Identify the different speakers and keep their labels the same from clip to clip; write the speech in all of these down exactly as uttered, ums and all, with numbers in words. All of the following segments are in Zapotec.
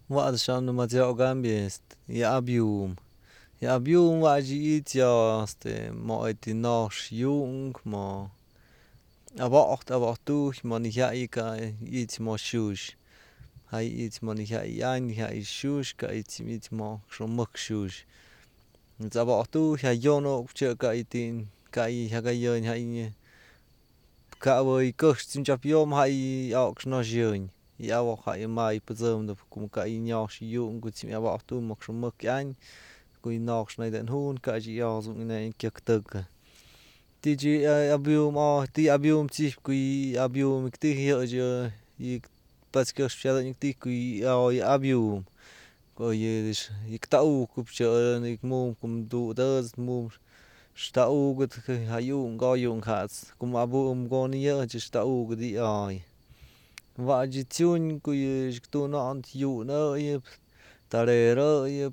Speaker 1: وقت شان ما جاء جنبي يا أبيوم يا أبيوم واجي يا este ما اتناش يونغ ما أبعت أبعتوش ما نهائي كا يت ما شوش هاي يت ما نهائي يعني هاي شوش كا يت يت ما شو مك شوش أبعتوش هاي يونو بتشا كا يتين كا يهاي هاي كا وي كوش تنجاب يوم هاي أوكش ناجيون يا وخاي ماي بزوم دف كم كا يناش يونغ كتيم أبعتو مك شو مك يعني كوي ناقش نايدن هون كاجي يازم إن كيك تك تيجي أبيوم آه تي أبيوم تي كوي أبيوم كتير يأجي يك بس كش بشارة يكتير كوي آه أبيوم كوي يش يكتاو كوبشة يك موم كم دو داز موم شتاو قد هايون قايون خاص كم أبوم قاني يأجي شتاو قدي آي واجي تيون كوي شكتو نانت يون آيب تارير آيب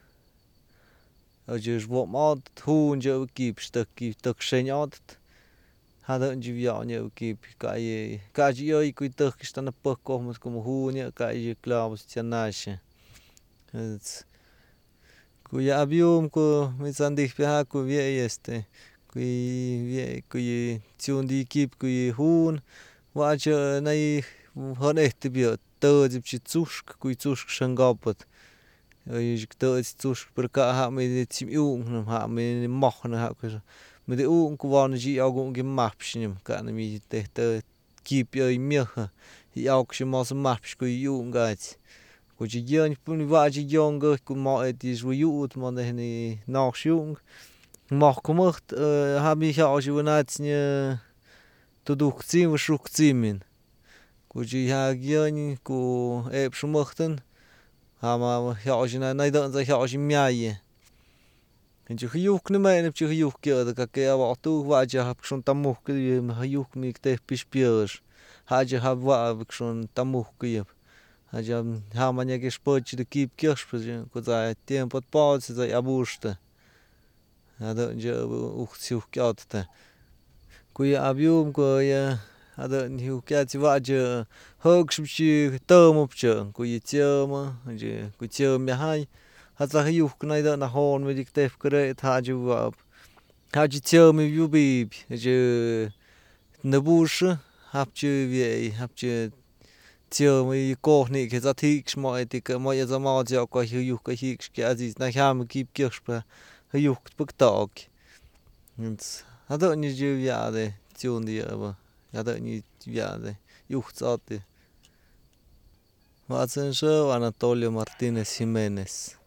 Speaker 1: أجيش بوم عاد هون جو كيب شتكي تكشين هذا نجيب يعني كيب كاي كاجي يوي كوي تكشتنا بكو كم هون كاي كلاوس تناش كوي أبيوم كو ميسانديك بها كو في este كوي كوي تيون دي كيب كوي هون واجا ناي هون اهتبيو تودي بشتوش كوي توش شنغابت يجيك تأتي توش بركة ها من تيم يوم ها من مخنا ها كذا من يوم كوان جي أقوم جم مابش نيم كأن مي تهت كيب يا ميها يأكش ما سمابش كوي يوم قاعد كوجي يان بني واجي يان قا كو ما أديش ويوت ما نهني ناقش يوم ما كمخت ها مي هاجي وناتني تدوك تيم وشوك تيمين كوجي ها يان كو إبش مختن هما هاجنا نايدن زي هاجي مياي انت خيوك نما نبتي خيوك كده كاكي وعطو واجه بكشون تموه كده ما خيوك ميكته بيش بيرش حاجة هوا بكشون تموه كده حاجة هما نيجيش بوتش دكيب كيرش بجن كذا تيمبو باوس زي أبوشته هذا جو أختيوك كاتته كوي أبيوم كوي هذا نيو كاتي واجه هوكش بشي تامو بشان كوي تياما جي كوي تيام هاي هذا هيوك نايدا نهون مديك تيف كريت حاجة واب حاجة تيام يوبيب جي نبوش هابجي في هابجي تيام يكوهني كذا تيكش ما تيك ما يزما جا كوي هيوك هيكش كأزيز نحام كيب كيرش با هيوك بكتاك هذا نيجي ياده تيون دي أبا هذا نيجي ياده يوخصاتي واتسن شو أناتوليو مارتينيز هيمينيز